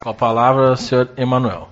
Com a palavra, senhor Emanuel.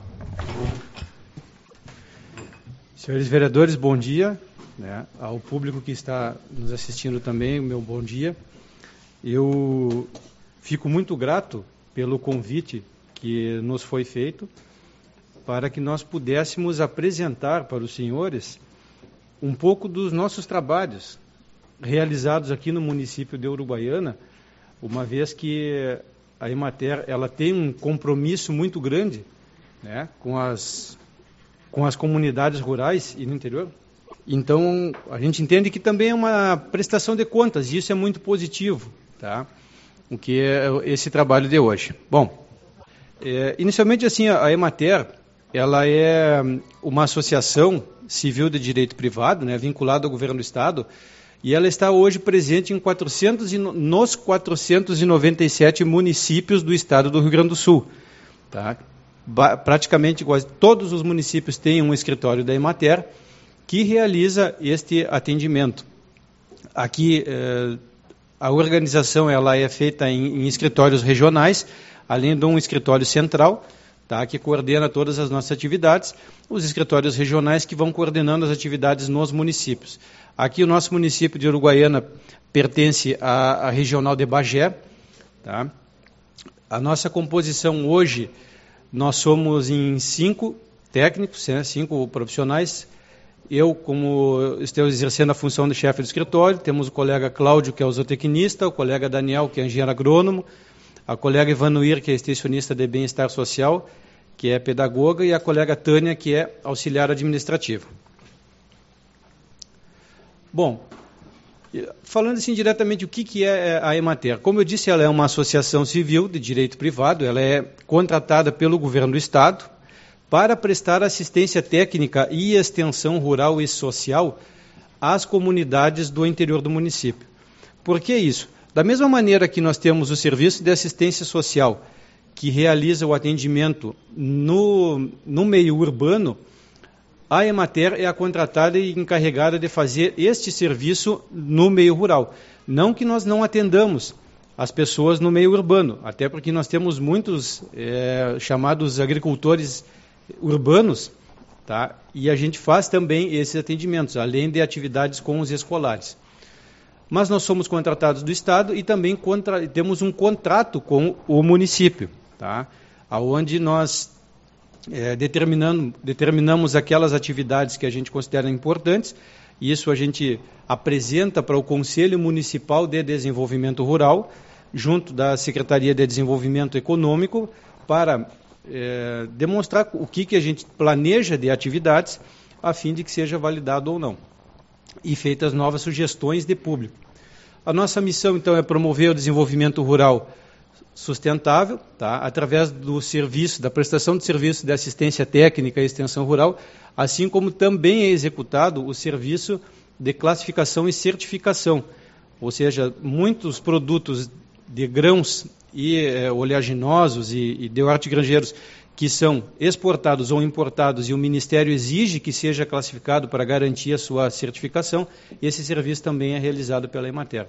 Senhores vereadores, bom dia. Ao público que está nos assistindo também, o meu bom dia. Eu fico muito grato pelo convite que nos foi feito para que nós pudéssemos apresentar para os senhores um pouco dos nossos trabalhos realizados aqui no município de Uruguaiana, uma vez que a Emater ela tem um compromisso muito grande, com as comunidades rurais e no interior. Então, a gente entende que também é uma prestação de contas, e isso é muito positivo, tá? O que é esse trabalho de hoje. Bom, inicialmente, assim, a Emater, ela é uma associação civil de direito privado, vinculada ao governo do Estado, e ela está hoje presente em nos 497 municípios do estado do Rio Grande do Sul. Tá? Praticamente quase todos os municípios têm um escritório da Emater que realiza este atendimento. Aqui, a organização ela é feita em escritórios regionais, além de um escritório central, tá, que coordena todas as nossas atividades, os escritórios regionais que vão coordenando as atividades nos municípios. Aqui o nosso município de Uruguaiana pertence à regional de Bagé. Tá? A nossa composição hoje, nós somos em 5 técnicos, 5 profissionais. Eu, como estou exercendo a função de chefe do escritório, temos o colega Cláudio, que é o zootecnista, o colega Daniel, que é engenheiro agrônomo, a colega Ivanuir, que é extensionista de bem-estar social, que é pedagoga, e a colega Tânia, que é auxiliar administrativo. Bom, falando assim diretamente o que é a Emater, como eu disse, ela é uma associação civil de direito privado, ela é contratada pelo governo do Estado para prestar assistência técnica e extensão rural e social às comunidades do interior do município. Por que isso? Da mesma maneira que nós temos o serviço de assistência social, que realiza o atendimento no meio urbano, a Emater é a contratada e encarregada de fazer este serviço no meio rural. Não que nós não atendamos as pessoas no meio urbano, até porque nós temos muitos chamados agricultores urbanos, tá? E a gente faz também esses atendimentos, além de atividades com os escolares. Mas nós somos contratados do Estado e também temos um contrato com o município, tá? Onde nós determinamos aquelas atividades que a gente considera importantes, e isso a gente apresenta para o Conselho Municipal de Desenvolvimento Rural, junto da Secretaria de Desenvolvimento Econômico, para demonstrar o que a gente planeja de atividades, a fim de que seja validado ou não, e feitas novas sugestões de público. A nossa missão, então, é promover o desenvolvimento rural sustentável, tá? Através do serviço, da prestação de serviço de assistência técnica e extensão rural, assim como também é executado o serviço de classificação e certificação, ou seja, muitos produtos de grãos e oleaginosos e de hortigranjeiros que são exportados ou importados e o Ministério exige que seja classificado para garantir a sua certificação, esse serviço também é realizado pela Emater.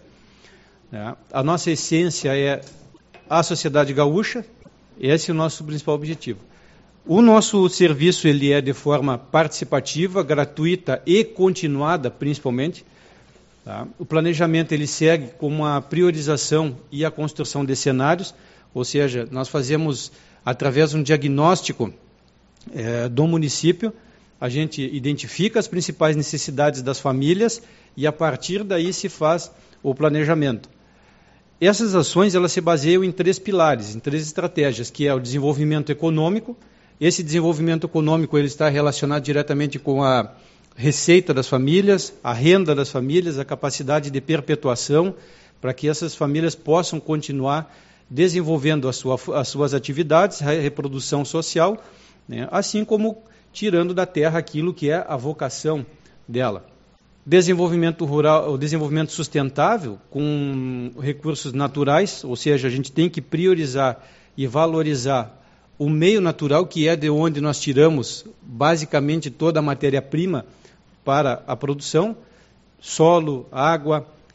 A nossa essência é a sociedade gaúcha, esse é o nosso principal objetivo. O nosso serviço ele é de forma participativa, gratuita e continuada, principalmente. Tá? O planejamento ele segue com uma priorização e a construção de cenários, ou seja, nós fazemos, através de um diagnóstico do município, a gente identifica as principais necessidades das famílias e, a partir daí, se faz o planejamento. Essas ações elas se baseiam em 3 pilares, em 3 estratégias, que é o desenvolvimento econômico. Esse desenvolvimento econômico ele está relacionado diretamente com a receita das famílias, a renda das famílias, a capacidade de perpetuação, para que essas famílias possam continuar desenvolvendo as suas atividades, a reprodução social, assim como tirando da terra aquilo que é a vocação dela. Desenvolvimento rural, o desenvolvimento sustentável com recursos naturais, ou seja, a gente tem que priorizar e valorizar o meio natural, que é de onde nós tiramos basicamente toda a matéria-prima para a produção, solo, água,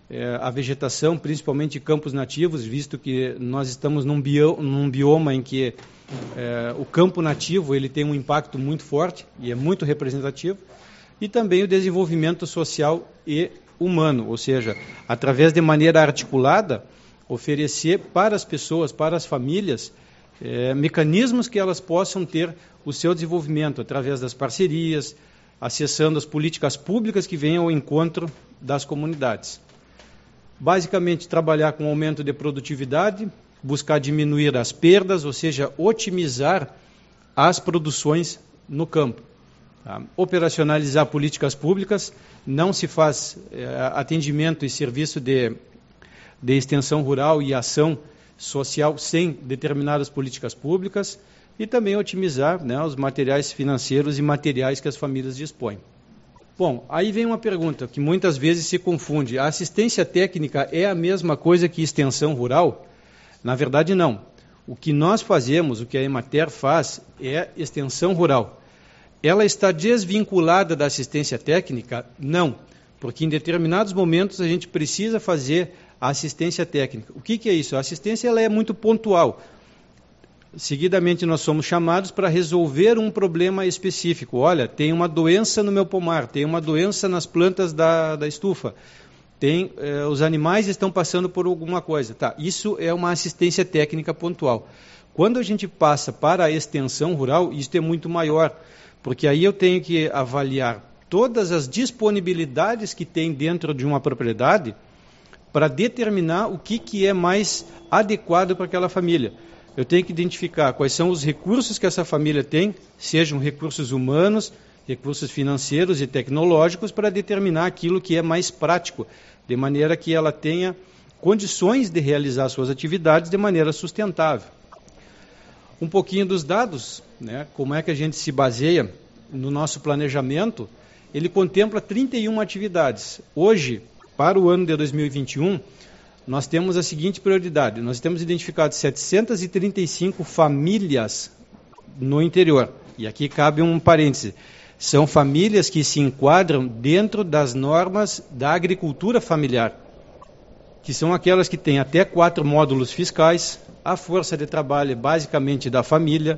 a vegetação, principalmente campos nativos, visto que nós estamos num bioma em que o campo nativo ele tem um impacto muito forte e é muito representativo, e também o desenvolvimento social e humano, ou seja, através de maneira articulada, oferecer para as pessoas, para as famílias, mecanismos que elas possam ter o seu desenvolvimento através das parcerias, acessando as políticas públicas que venham ao encontro das comunidades. Basicamente, trabalhar com aumento de produtividade, buscar diminuir as perdas, ou seja, otimizar as produções no campo. Tá? Operacionalizar políticas públicas, não se faz atendimento e serviço de extensão rural e ação social sem determinadas políticas públicas, e também otimizar, né, os materiais financeiros e materiais que as famílias dispõem. Bom, aí vem uma pergunta que muitas vezes se confunde. A assistência técnica é a mesma coisa que extensão rural? Na verdade, não. O que nós fazemos, o que a Emater faz, é extensão rural. Ela está desvinculada da assistência técnica? Não, porque em determinados momentos a gente precisa fazer a assistência técnica. O que é isso? A assistência ela é muito pontual. Seguidamente, nós somos chamados para resolver um problema específico. Olha, tem uma doença no meu pomar, tem uma doença nas plantas da estufa, os animais estão passando por alguma coisa. Tá, isso é uma assistência técnica pontual. Quando a gente passa para a extensão rural, isso é muito maior, porque aí eu tenho que avaliar todas as disponibilidades que tem dentro de uma propriedade para determinar o que é mais adequado para aquela família. Eu tenho que identificar quais são os recursos que essa família tem, sejam recursos humanos, recursos financeiros e tecnológicos, para determinar aquilo que é mais prático, de maneira que ela tenha condições de realizar suas atividades de maneira sustentável. Um pouquinho dos dados, né, como é que a gente se baseia no nosso planejamento, ele contempla 31 atividades. Hoje, para o ano de 2021, nós temos a seguinte prioridade: nós temos identificado 735 famílias no interior. E aqui cabe um parêntese. São famílias que se enquadram dentro das normas da agricultura familiar, que são aquelas que têm até 4 módulos fiscais, a força de trabalho é basicamente da família,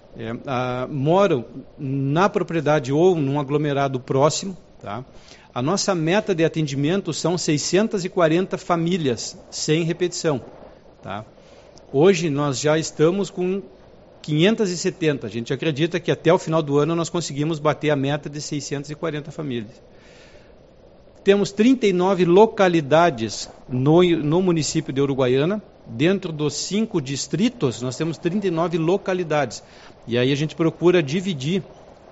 moram na propriedade ou num aglomerado próximo, tá? A nossa meta de atendimento são 640 famílias, sem repetição. Tá? Hoje nós já estamos com 570. A gente acredita que até o final do ano nós conseguimos bater a meta de 640 famílias. Temos 39 localidades no município de Uruguaiana. Dentro dos 5 distritos, nós temos 39 localidades. E aí a gente procura dividir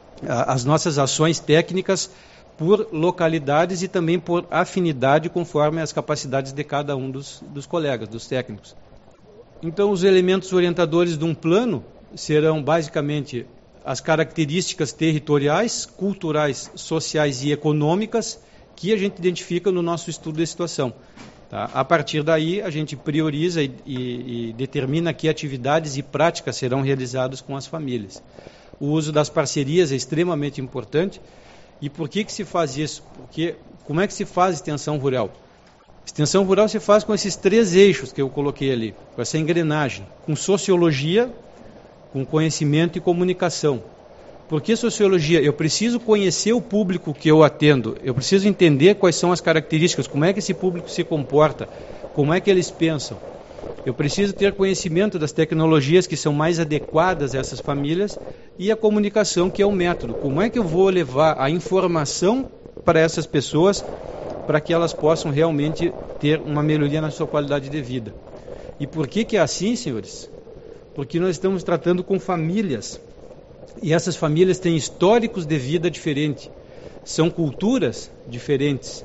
as nossas ações técnicas por localidades e também por afinidade, conforme as capacidades de cada um dos colegas, dos técnicos. Então, os elementos orientadores de um plano serão basicamente as características territoriais, culturais, sociais e econômicas que a gente identifica no nosso estudo de situação. Tá? A partir daí, a gente prioriza e determina que atividades e práticas serão realizadas com as famílias. O uso das parcerias é extremamente importante. E por que se faz isso? Porque como é que se faz extensão rural? Extensão rural se faz com esses 3 eixos que eu coloquei ali, com essa engrenagem, com sociologia, com conhecimento e comunicação. Por que sociologia? Eu preciso conhecer o público que eu atendo, eu preciso entender quais são as características, como é que esse público se comporta, como é que eles pensam. Eu preciso ter conhecimento das tecnologias que são mais adequadas a essas famílias e a comunicação, que é o método. Como é que eu vou levar a informação para essas pessoas para que elas possam realmente ter uma melhoria na sua qualidade de vida? E por que é assim, senhores? Porque nós estamos tratando com famílias e essas famílias têm históricos de vida diferentes, são culturas diferentes.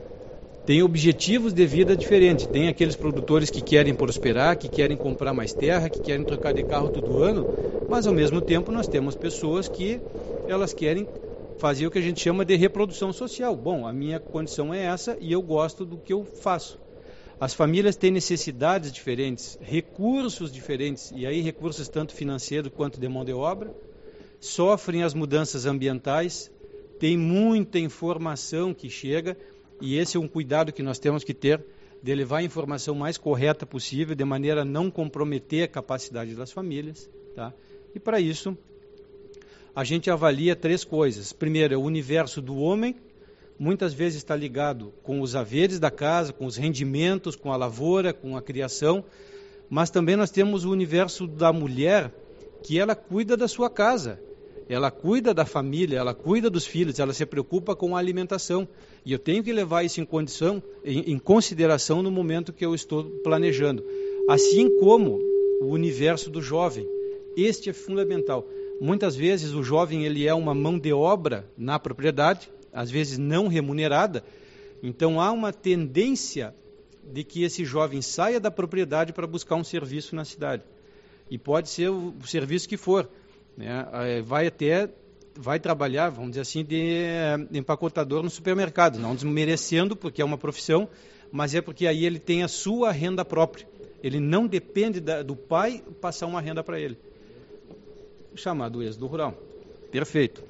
Tem objetivos de vida diferentes. Tem aqueles produtores que querem prosperar, que querem comprar mais terra, que querem trocar de carro todo ano, mas ao mesmo tempo nós temos pessoas que elas querem fazer o que a gente chama de reprodução social. Bom, a minha condição é essa e eu gosto do que eu faço. As famílias têm necessidades diferentes, recursos diferentes, e aí recursos tanto financeiros quanto de mão de obra, sofrem as mudanças ambientais, tem muita informação que chega. e esse é um cuidado que nós temos que ter, de levar a informação mais correta possível, de maneira a não comprometer a capacidade das famílias, tá? E para isso, a gente avalia 3 coisas. Primeiro, é o universo do homem, muitas vezes está ligado com os haveres da casa, com os rendimentos, com a lavoura, com a criação, mas também nós temos o universo da mulher, que ela cuida da sua casa, ela cuida da família, ela cuida dos filhos, ela se preocupa com a alimentação. E eu tenho que levar isso em consideração no momento que eu estou planejando. Assim como o universo do jovem. Este é fundamental. Muitas vezes o jovem ele é uma mão de obra na propriedade, às vezes não remunerada. Então há uma tendência de que esse jovem saia da propriedade para buscar um serviço na cidade. E pode ser o serviço que for, né? Vai trabalhar, vamos dizer assim, de empacotador no supermercado, não desmerecendo, porque é uma profissão, mas é porque aí ele tem a sua renda própria. Ele não depende do pai passar uma renda para ele. Chamado êxodo rural. Perfeito.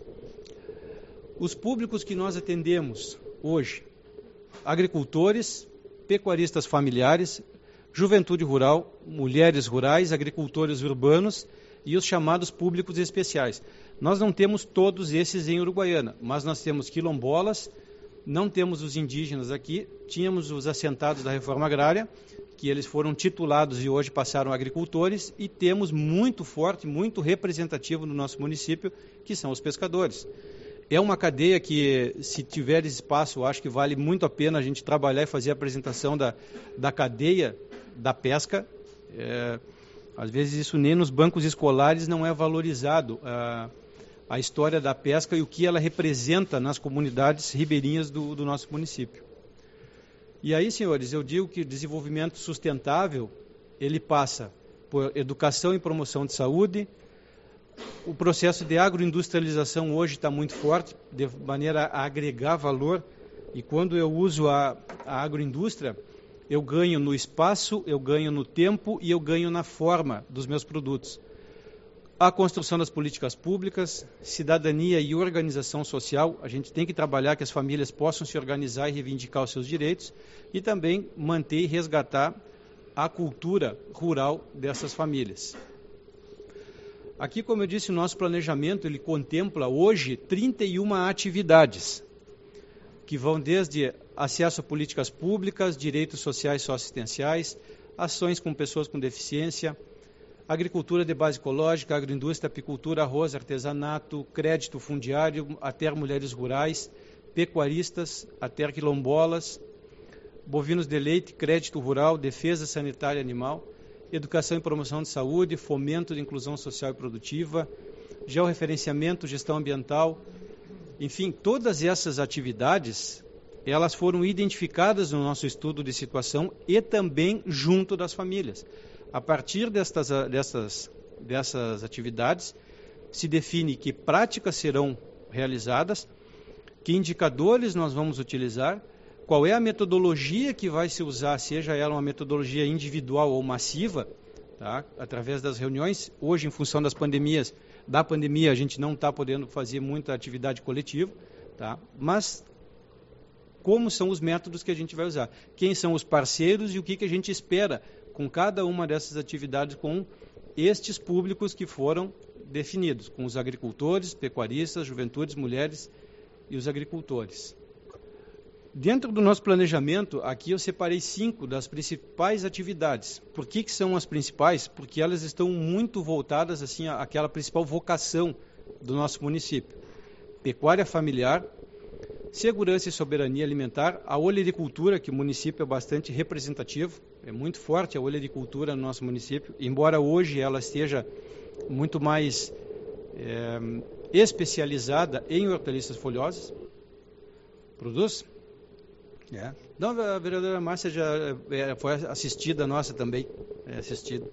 Os públicos que nós atendemos hoje: agricultores, pecuaristas familiares, juventude rural, mulheres rurais, agricultores urbanos e os chamados públicos especiais. Nós não temos todos esses em Uruguaiana, mas nós temos quilombolas, não temos os indígenas aqui, tínhamos os assentados da reforma agrária, que eles foram titulados e hoje passaram a agricultores, e temos muito forte, muito representativo no nosso município, que são os pescadores. É uma cadeia que, se tiver espaço, eu acho que vale muito a pena a gente trabalhar e fazer a apresentação da cadeia da pesca. Às vezes isso nem nos bancos escolares não é valorizado, a história da pesca e o que ela representa nas comunidades ribeirinhas do nosso município. E aí, senhores, eu digo que o desenvolvimento sustentável, ele passa por educação e promoção de saúde. O processo de agroindustrialização hoje está muito forte, de maneira a agregar valor, e quando eu uso a agroindústria, eu ganho no espaço, eu ganho no tempo e eu ganho na forma dos meus produtos. A construção das políticas públicas, cidadania e organização social, a gente tem que trabalhar que as famílias possam se organizar e reivindicar os seus direitos, e também manter e resgatar a cultura rural dessas famílias. Aqui, como eu disse, o nosso planejamento ele contempla hoje 31 atividades, que vão desde acesso a políticas públicas, direitos sociais e socioassistenciais, ações com pessoas com deficiência, agricultura de base ecológica, agroindústria, apicultura, arroz, artesanato, crédito fundiário, até mulheres rurais, pecuaristas, até quilombolas, bovinos de leite, crédito rural, defesa sanitária animal, educação e promoção de saúde, fomento de inclusão social e produtiva, georreferenciamento, gestão ambiental, enfim, todas essas atividades, elas foram identificadas no nosso estudo de situação e também junto das famílias. A partir dessas atividades, se define que práticas serão realizadas, que indicadores nós vamos utilizar, qual é a metodologia que vai se usar, seja ela uma metodologia individual ou massiva, tá? Através das reuniões. Hoje, em função da pandemia, a gente não está podendo fazer muita atividade coletiva, tá? Mas como são os métodos que a gente vai usar? Quem são os parceiros e o que a gente espera com cada uma dessas atividades, com estes públicos que foram definidos, com os agricultores, pecuaristas, juventudes, mulheres e os agricultores. Dentro do nosso planejamento, aqui eu separei 5 das principais atividades. Por que são as principais? Porque elas estão muito voltadas assim, àquela principal vocação do nosso município. Pecuária familiar, segurança e soberania alimentar, a olericultura, que o município é bastante representativo, é muito forte a olericultura no nosso município, embora hoje ela esteja muito mais especializada em hortaliças folhosas. Produz? Não, a vereadora Márcia já foi assistida nossa também, assistida.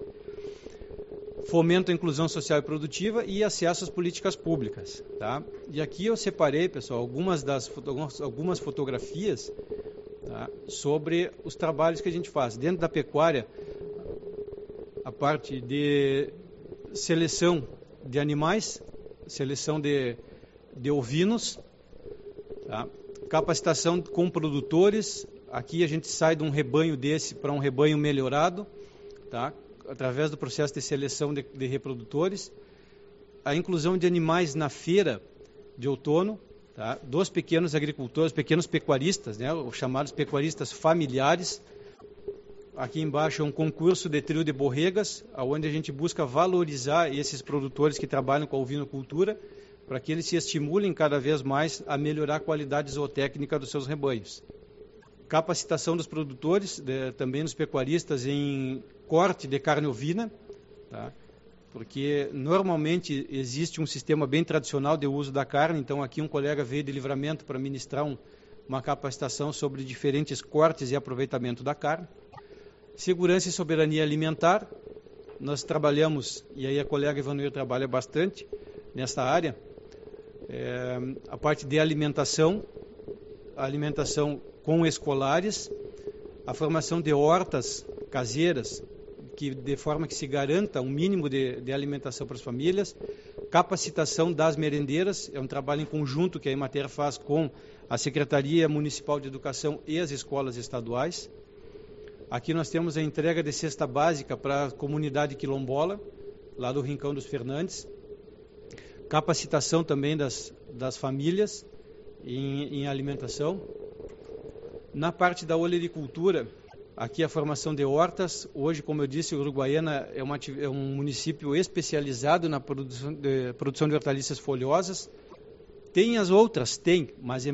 Fomento à inclusão social e produtiva e acesso às políticas públicas, tá? E aqui eu separei, pessoal, algumas fotografias, tá, sobre os trabalhos que a gente faz. Dentro da pecuária, a parte de seleção de animais, seleção de ovinos, tá? Capacitação com produtores. Aqui a gente sai de um rebanho desse para um rebanho melhorado, tá? Através do processo de seleção de reprodutores. A inclusão de animais na feira de outono, tá? Dos pequenos agricultores, pequenos pecuaristas, né? Os chamados pecuaristas familiares. Aqui embaixo é um concurso de trio de borregas, onde a gente busca valorizar esses produtores que trabalham com a ovinocultura, para que eles se estimulem cada vez mais a melhorar a qualidade zootécnica dos seus rebanhos. Capacitação dos produtores, também dos pecuaristas, em corte de carne ovina, tá? Porque normalmente existe um sistema bem tradicional de uso da carne, então aqui um colega veio de Livramento para ministrar uma capacitação sobre diferentes cortes e aproveitamento da carne. Segurança e soberania alimentar, nós trabalhamos, e aí a colega Ivanuir trabalha bastante nessa área, a parte de alimentação, a alimentação com escolares, a formação de hortas caseiras, de forma que se garanta um mínimo de alimentação para as famílias, capacitação das merendeiras, é um trabalho em conjunto que a Emater faz com a Secretaria Municipal de Educação e as escolas estaduais. Aqui nós temos a entrega de cesta básica para a comunidade quilombola, lá do Rincão dos Fernandes. Capacitação também das famílias em alimentação. Na parte da olericultura, aqui a formação de hortas. Hoje, como eu disse, Uruguaiana é um município especializado na produção de hortaliças folhosas. Tem as outras? Tem, mas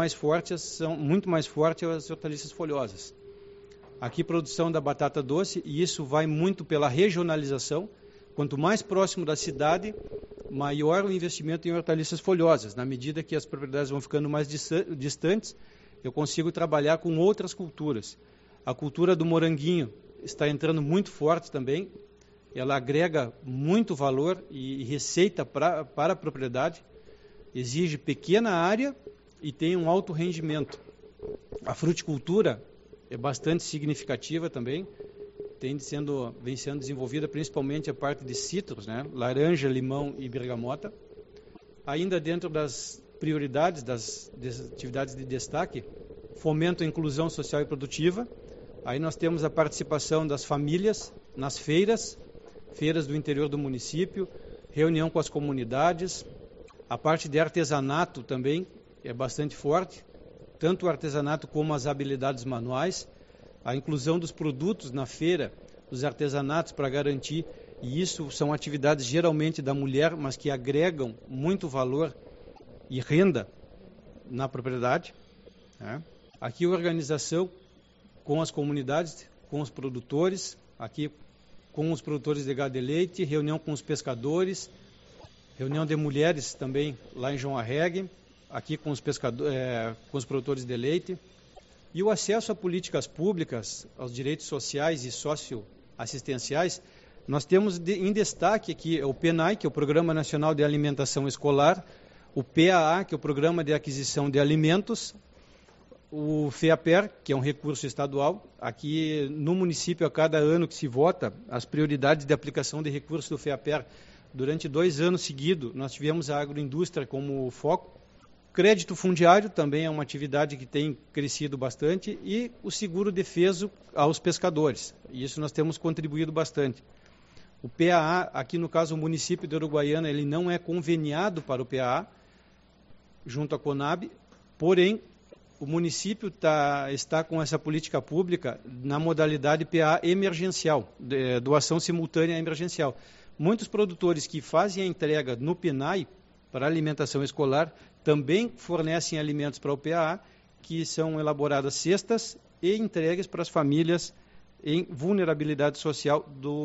são muito mais fortes as hortaliças folhosas. Aqui produção da batata doce, e isso vai muito pela regionalização. Quanto mais próximo da cidade, maior o investimento em hortaliças folhosas. Na medida que as propriedades vão ficando mais distantes, eu consigo trabalhar com outras culturas. A cultura do moranguinho está entrando muito forte também. Ela agrega muito valor e receita para a propriedade. Exige pequena área e tem um alto rendimento. A fruticultura é bastante significativa também, vem sendo desenvolvida principalmente a parte de citros, né? Laranja, limão e bergamota. Ainda dentro das prioridades, das atividades de destaque, fomento à inclusão social e produtiva. Aí nós temos a participação das famílias nas feiras do interior do município, reunião com as comunidades. A parte de artesanato também é bastante forte, tanto o artesanato como as habilidades manuais, a inclusão dos produtos na feira, dos artesanatos para garantir, e isso são atividades geralmente da mulher, mas que agregam muito valor e renda na propriedade, né? Aqui a organização com as comunidades, com os produtores, aqui com os produtores de gado e leite, reunião com os pescadores, reunião de mulheres também lá em João Arregue, aqui com com os produtores de leite. E o acesso a políticas públicas, aos direitos sociais e socioassistenciais, nós temos em destaque aqui o PNAE, que é o Programa Nacional de Alimentação Escolar, o PAA, que é o Programa de Aquisição de Alimentos, o FEAPER, que é um recurso estadual. Aqui no município, a cada ano que se vota, as prioridades de aplicação de recursos do FEAPER, durante 2 anos seguidos, nós tivemos a agroindústria como foco. Crédito fundiário também é uma atividade que tem crescido bastante, e o seguro defeso aos pescadores. E isso nós temos contribuído bastante. O PAA, aqui no caso o município de Uruguaiana, ele não é conveniado para o PAA, junto à Conab, porém o município está com essa política pública na modalidade PAA emergencial, doação simultânea emergencial. Muitos produtores que fazem a entrega no PNAE para alimentação escolar também fornecem alimentos para o PAA, que são elaboradas cestas e entregues para as famílias em vulnerabilidade social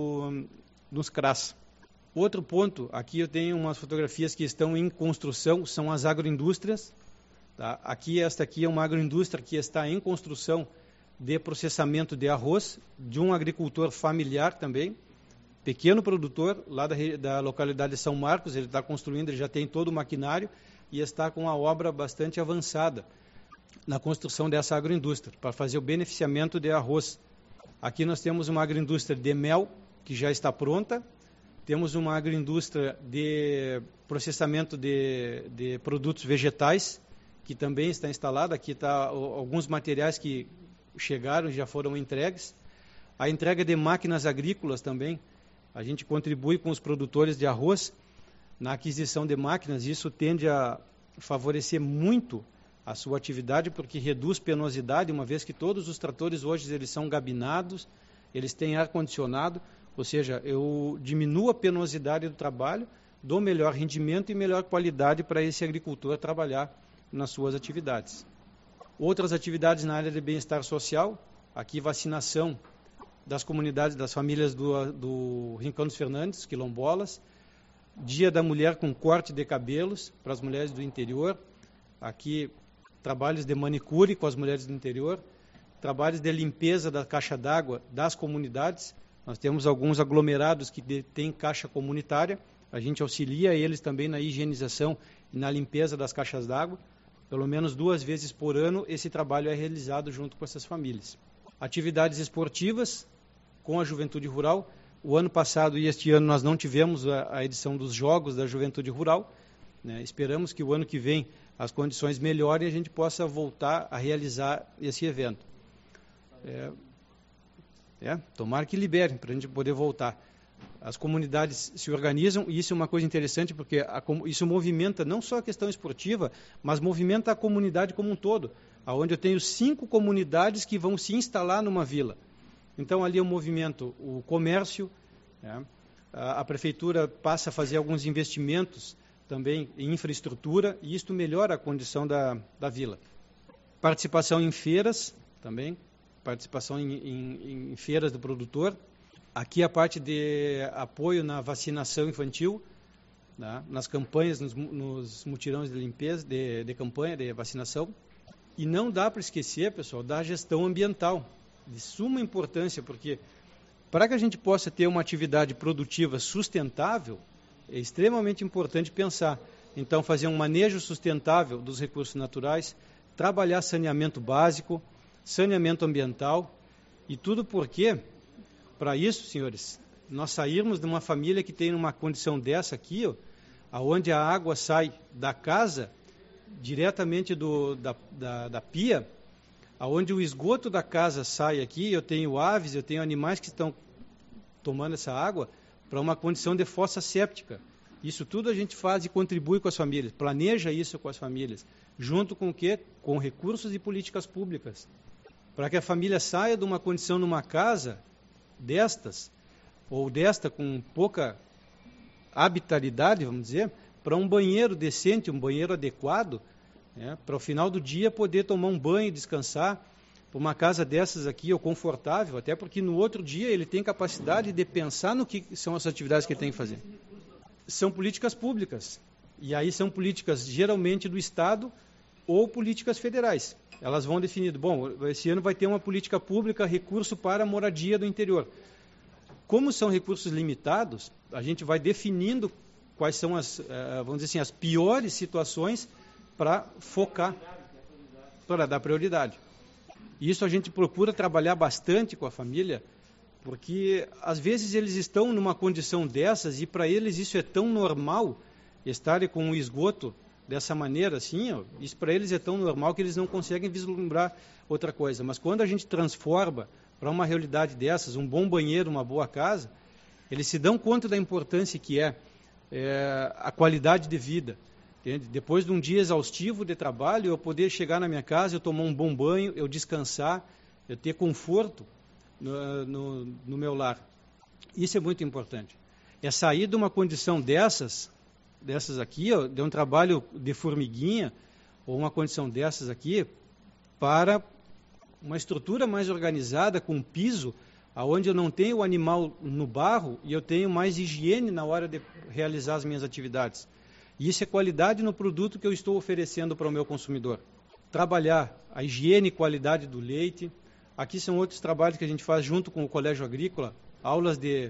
dos CRAS. Outro ponto, aqui eu tenho umas fotografias que estão em construção, são as agroindústrias. Tá? Esta aqui é uma agroindústria que está em construção de processamento de arroz, de um agricultor familiar também, pequeno produtor, lá da localidade de São Marcos. Ele está construindo, ele já tem todo o maquinário e está com a obra bastante avançada na construção dessa agroindústria, para fazer o beneficiamento de arroz. Aqui nós temos uma agroindústria de mel, que já está pronta. Temos uma agroindústria de processamento de produtos vegetais, que também está instalada. Aqui está alguns materiais que chegaram e já foram entregues. A entrega de máquinas agrícolas também. A gente contribui com os produtores de arroz na aquisição de máquinas. Isso tende a favorecer muito a sua atividade, porque reduz penosidade, uma vez que todos os tratores hoje eles são gabinados, eles têm ar-condicionado, ou seja, eu diminuo a penosidade do trabalho, dou melhor rendimento e melhor qualidade para esse agricultor trabalhar nas suas atividades. Outras atividades na área de bem-estar social, aqui vacinação das comunidades, das famílias do Rincão dos Fernandes, quilombolas, Dia da Mulher com corte de cabelos para as mulheres do interior, aqui trabalhos de manicure com as mulheres do interior, trabalhos de limpeza da caixa d'água das comunidades. Nós temos alguns aglomerados que têm caixa comunitária, a gente auxilia eles também na higienização e na limpeza das caixas d'água. Pelo menos 2 vezes por ano esse trabalho é realizado junto com essas famílias. Atividades esportivas com a Juventude Rural. O ano passado e este ano nós não tivemos a edição dos Jogos da Juventude Rural, né? Esperamos que o ano que vem as condições melhorem e a gente possa voltar a realizar esse evento. Tomara que liberem para a gente poder voltar. As comunidades se organizam e isso é uma coisa interessante porque isso movimenta não só a questão esportiva, mas movimenta a comunidade como um todo, onde eu tenho 5 comunidades que vão se instalar numa vila. Então ali eu movimento o comércio, né? A prefeitura passa a fazer alguns investimentos também em infraestrutura e isto melhora a condição da vila. Participação em feiras também, participação em feiras do produtor. Aqui a parte de apoio na vacinação infantil, né? Nas campanhas, nos mutirões de limpeza, de campanha de vacinação. E não dá para esquecer, pessoal, da gestão ambiental, de suma importância, porque para que a gente possa ter uma atividade produtiva sustentável, é extremamente importante pensar. Então, fazer um manejo sustentável dos recursos naturais, trabalhar saneamento básico, saneamento ambiental, e tudo porque, para isso, senhores, nós sairmos de uma família que tem uma condição dessa aqui, onde a água sai da casa, diretamente da pia, aonde o esgoto da casa sai aqui, eu tenho aves, eu tenho animais que estão tomando essa água, para uma condição de fossa séptica. Isso tudo a gente faz e contribui com as famílias, planeja isso com as famílias, junto com o quê? Com recursos e políticas públicas. Para que a família saia de uma condição numa casa destas, ou desta com pouca habitabilidade, vamos dizer, para um banheiro decente, um banheiro adequado, né, para o final do dia poder tomar um banho e descansar. Para uma casa dessas aqui, ou confortável, até porque no outro dia ele tem capacidade de pensar no que são as atividades que ele tem que fazer. São políticas públicas, e aí são políticas geralmente do Estado ou políticas federais. Elas vão definindo, bom, esse ano vai ter uma política pública, recurso para a moradia do interior. Como são recursos limitados, a gente vai definindo quais são vamos dizer assim, as piores situações para focar, para dar prioridade. Isso a gente procura trabalhar bastante com a família, porque às vezes eles estão numa condição dessas e para eles isso é tão normal, estarem com o esgoto dessa maneira assim, isso para eles é tão normal que eles não conseguem vislumbrar outra coisa. Mas quando a gente transforma para uma realidade dessas, um bom banheiro, uma boa casa, eles se dão conta da importância que é a qualidade de vida. Entende? Depois de um dia exaustivo de trabalho, eu poder chegar na minha casa, eu tomar um bom banho, eu descansar, eu ter conforto no meu lar. Isso é muito importante. É sair de uma condição dessas aqui, de um trabalho de formiguinha, ou uma condição dessas aqui, para uma estrutura mais organizada, com piso, onde eu não tenho o animal no barro e eu tenho mais higiene na hora de realizar as minhas atividades. E isso é qualidade no produto que eu estou oferecendo para o meu consumidor. Trabalhar a higiene e qualidade do leite. Aqui são outros trabalhos que a gente faz junto com o Colégio Agrícola, aulas de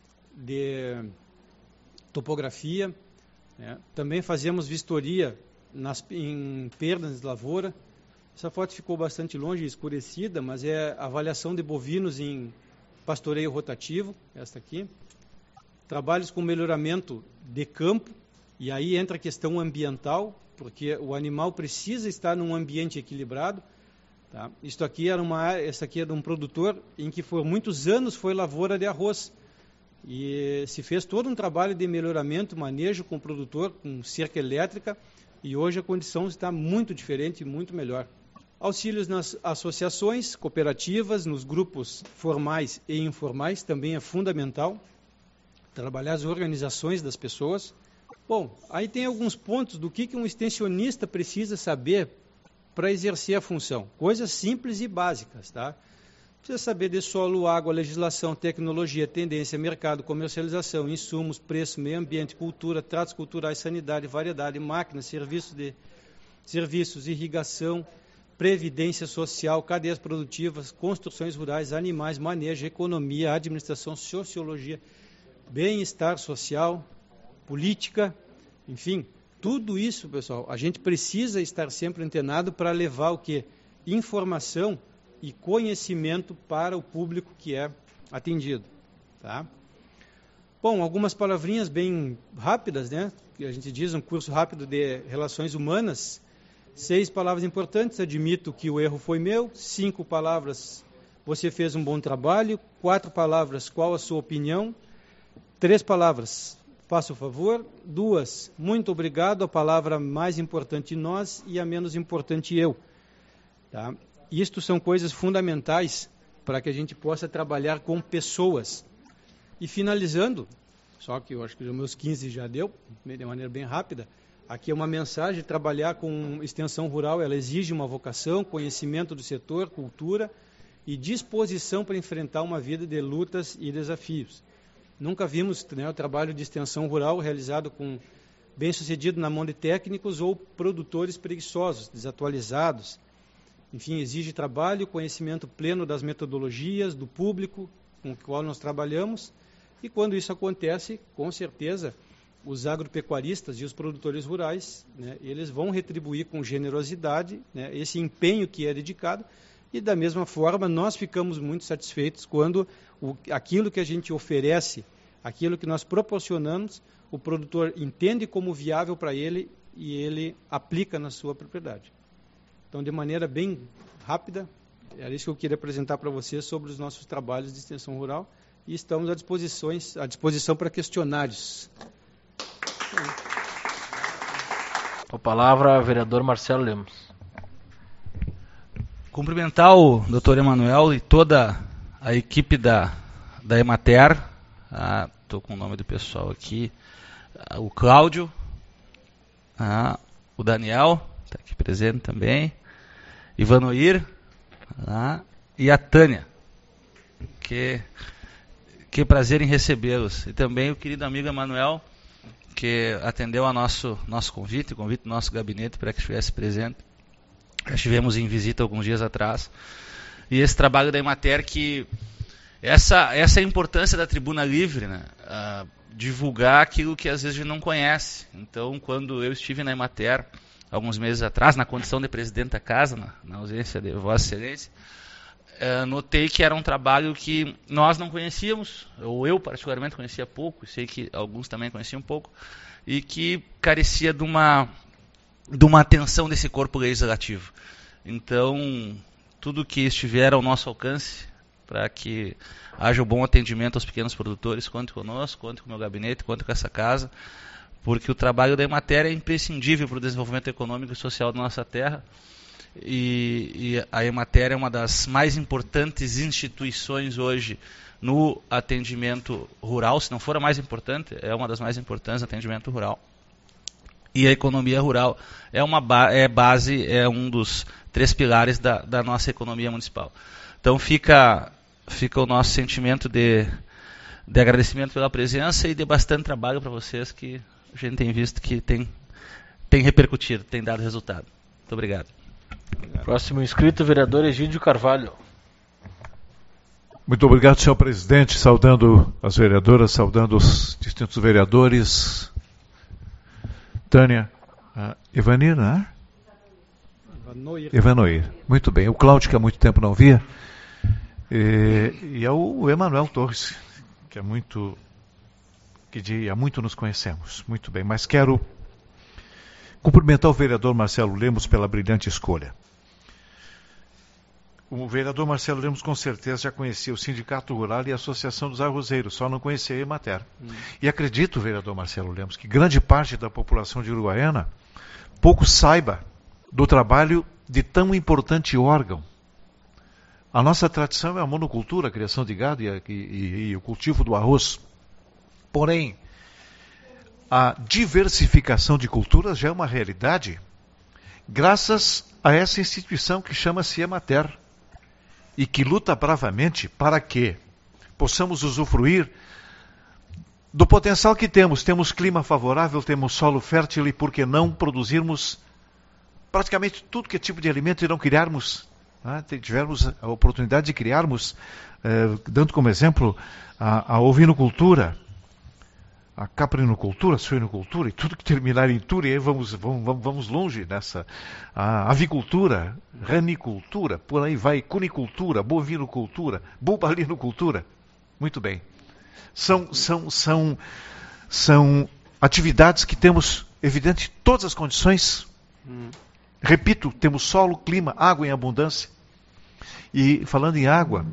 topografia. Né? Também fazemos vistoria em perdas de lavoura. Essa foto ficou bastante longe e escurecida, mas é avaliação de bovinos em pastoreio rotativo, esta aqui. Trabalhos com melhoramento de campo. E aí entra a questão ambiental, porque o animal precisa estar num ambiente equilibrado. Tá? Essa aqui era de um produtor em que por muitos anos foi lavoura de arroz. E se fez todo um trabalho de melhoramento, manejo com o produtor, com cerca elétrica, e hoje a condição está muito diferente e muito melhor. Auxílios nas associações, cooperativas, nos grupos formais e informais também é fundamental. Trabalhar as organizações das pessoas. Bom, aí tem alguns pontos do que um extensionista precisa saber para exercer a função. Coisas simples e básicas, tá? Precisa saber de solo, água, legislação, tecnologia, tendência, mercado, comercialização, insumos, preço, meio ambiente, cultura, tratos culturais, sanidade, variedade, máquinas, serviços, irrigação, previdência social, cadeias produtivas, construções rurais, animais, manejo, economia, administração, sociologia, bem-estar social, política, enfim, tudo isso, pessoal, a gente precisa estar sempre antenado para levar o quê? Informação e conhecimento para o público que é atendido. Tá? Bom, algumas palavrinhas bem rápidas, né? Que a gente diz, um curso rápido de relações humanas. 6 palavras importantes, admito que o erro foi meu. 5 palavras, você fez um bom trabalho. 4 palavras, qual a sua opinião? 3 palavras, faça o favor. 2, muito obrigado, a palavra mais importante nós e a menos importante eu. Tá? Isto são coisas fundamentais para que a gente possa trabalhar com pessoas. E finalizando, só que eu acho que os meus 15 já deu, de maneira bem rápida, aqui é uma mensagem: trabalhar com extensão rural, ela exige uma vocação, conhecimento do setor, cultura e disposição para enfrentar uma vida de lutas e desafios. Nunca vimos, né, o trabalho de extensão rural realizado com bem-sucedido na mão de técnicos ou produtores preguiçosos, desatualizados. Enfim, exige trabalho, conhecimento pleno das metodologias, do público com o qual nós trabalhamos, e quando isso acontece, com certeza, os agropecuaristas e os produtores rurais, né, eles vão retribuir com generosidade, né, esse empenho que é dedicado, e da mesma forma nós ficamos muito satisfeitos quando aquilo que a gente oferece, aquilo que nós proporcionamos, o produtor entende como viável para ele e ele aplica na sua propriedade. Então, de maneira bem rápida, era isso que eu queria apresentar para vocês sobre os nossos trabalhos de extensão rural, e estamos à disposição para questionários. Com a palavra, vereador Marcelo Lemos. Cumprimentar o Dr. Emanuel e toda a equipe da Emater. Estou com o nome do pessoal aqui. O Cláudio, o Daniel, está aqui presente também. Ivanoir, e a Tânia. Que prazer em recebê-los. E também o querido amigo Emanuel, que atendeu a nosso convite, o convite do nosso gabinete para que estivesse presente. Estivemos em visita alguns dias atrás. E esse trabalho da Emater, que essa é a importância da Tribuna Livre, né? Divulgar aquilo que às vezes a gente não conhece. Então, quando eu estive na Emater, alguns meses atrás, na condição de presidente da casa, na ausência de Vossa Excelência, notei que era um trabalho que nós não conhecíamos, ou eu particularmente conhecia pouco, sei que alguns também conheciam pouco, e que carecia de uma atenção desse corpo legislativo. Então, tudo que estiver ao nosso alcance, para que haja um bom atendimento aos pequenos produtores, conte conosco, conte com o meu gabinete, conte com essa casa, porque o trabalho da Emater é imprescindível para o desenvolvimento econômico e social da nossa terra, e a Emater é uma das mais importantes instituições hoje no atendimento rural, se não for a mais importante, é uma das mais importantes no atendimento rural. E a economia rural é um dos 3 pilares da nossa economia municipal. Então fica o nosso sentimento de agradecimento pela presença e de bastante trabalho para vocês, que a gente tem visto que tem repercutido, tem dado resultado. Muito obrigado. Próximo inscrito, vereador Egídio Carvalho. Muito obrigado, senhor presidente. Saudando as vereadoras, saudando os distintos vereadores. Tânia, Ivanir, né? Ivanoir. Muito bem. O Cláudio, que há muito tempo não via. E é o Emanuel Torres, que há muito nos conhecemos. Muito bem. Mas quero cumprimentar o vereador Marcelo Lemos pela brilhante escolha. O vereador Marcelo Lemos com certeza já conhecia o Sindicato Rural e a Associação dos Arrozeiros, só não conhecia a Emater. E acredito, vereador Marcelo Lemos, que grande parte da população de Uruguaiana pouco saiba do trabalho de tão importante órgão. A nossa tradição é a monocultura, a criação de gado e o cultivo do arroz. Porém, a diversificação de culturas já é uma realidade graças a essa instituição que chama-se Emater e que luta bravamente para que possamos usufruir do potencial que temos. Temos clima favorável, temos solo fértil e por que não produzirmos praticamente tudo que é tipo de alimento e não criarmos, tivermos a oportunidade de criarmos, dando como exemplo a ovinocultura, a caprinocultura, a suinocultura e tudo que terminar em tura, e aí vamos longe nessa, a avicultura, ranicultura, por aí vai, cunicultura, bovinocultura, bubalinocultura. Muito bem. São atividades que temos, evidente, todas as condições. Repito, temos solo, clima, água em abundância. E falando em água,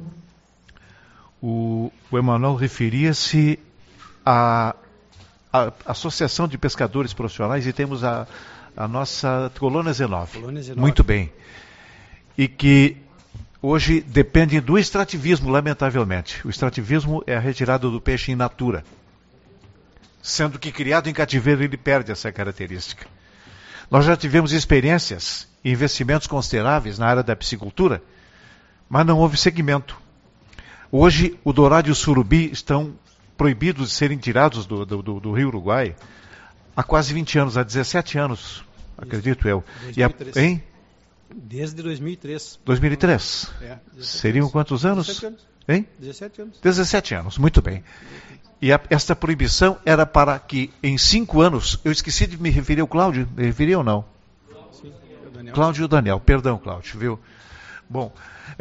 o Emanuel referia-se à Associação de Pescadores Profissionais e temos a nossa Colônia Z9. Muito bem. E que hoje depende do extrativismo, lamentavelmente. O extrativismo é a retirada do peixe in natura. Sendo que criado em cativeiro ele perde essa característica. Nós já tivemos experiências e investimentos consideráveis na área da piscicultura, mas não houve segmento. Hoje o dourado e o surubi estão proibidos de serem tirados do Rio Uruguai há quase 20 anos, há 17 anos, acredito eu. 2003. Desde 2003. 2003? 17 Seriam anos. quantos anos? 17 anos. Hein? 17 anos. 17 anos, muito bem. E esta proibição era para que em 5 anos, eu esqueci de me referir ao Cláudio, me referi ou não? Sim, o Daniel. Cláudio e o Daniel, perdão, Cláudio, viu? Bom,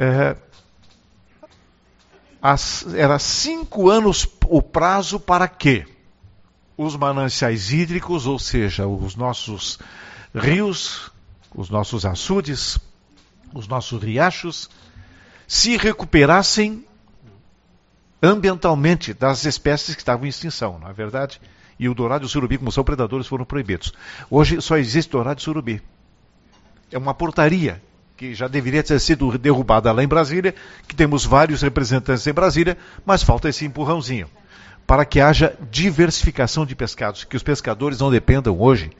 era 5 anos o prazo para que os mananciais hídricos, ou seja, os nossos rios, os nossos açudes, os nossos riachos, se recuperassem ambientalmente das espécies que estavam em extinção, não é verdade? E o dourado e o surubi, como são predadores, foram proibidos. Hoje só existe dourado e surubi. É uma portaria que já deveria ter sido derrubada lá em Brasília, que temos vários representantes em Brasília, mas falta esse empurrãozinho, para que haja diversificação de pescados, que os pescadores não dependam hoje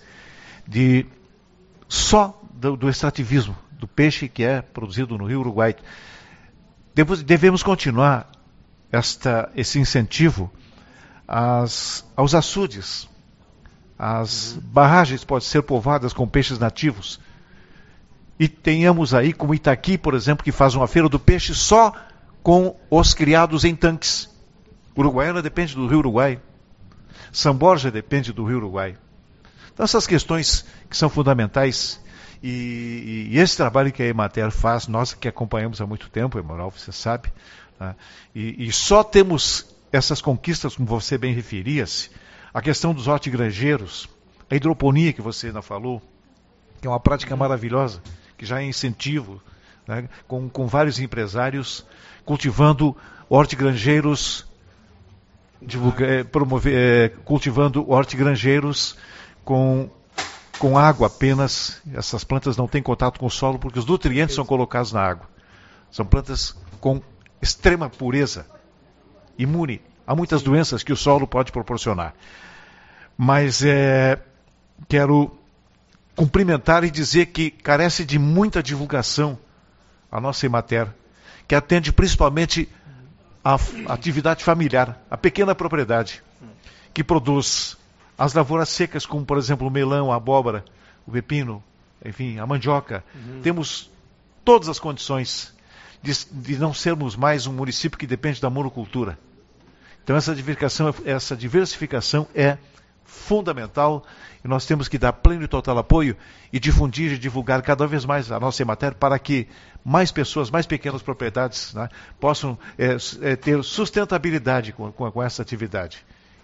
só do extrativismo, do peixe que é produzido no Rio Uruguai. Devemos continuar esse incentivo aos açudes. As barragens podem ser povoadas com peixes nativos. E tenhamos aí, como Itaqui, por exemplo, que faz uma feira do peixe só com os criados em tanques. Uruguaiana depende do Rio Uruguai. São Borja depende do Rio Uruguai. Então essas questões que são fundamentais e esse trabalho que a Emater faz, nós que acompanhamos há muito tempo, Emanuel, você sabe, né? E só temos essas conquistas, como você bem referia-se, a questão dos hortigranjeiros, a hidroponia que você ainda falou, que é uma prática maravilhosa, que já é incentivo, né, com vários empresários cultivando hortigranjeiros, cultivando hortigranjeiros com água apenas. Essas plantas não têm contato com o solo porque os nutrientes são colocados na água. São plantas com extrema pureza, imune a muitas doenças que o solo pode proporcionar. Mas quero cumprimentar e dizer que carece de muita divulgação a nossa Emater, que atende principalmente a atividade familiar, a pequena propriedade, que produz as lavouras secas, como por exemplo o melão, a abóbora, o pepino, enfim, a mandioca. Temos todas as condições de não sermos mais um município que depende da monocultura. Então essa diversificação é fundamental e nós temos que dar pleno e total apoio e difundir e divulgar cada vez mais a nossa Emater para que mais pessoas, mais pequenas propriedades, né, possam ter sustentabilidade com essa atividade.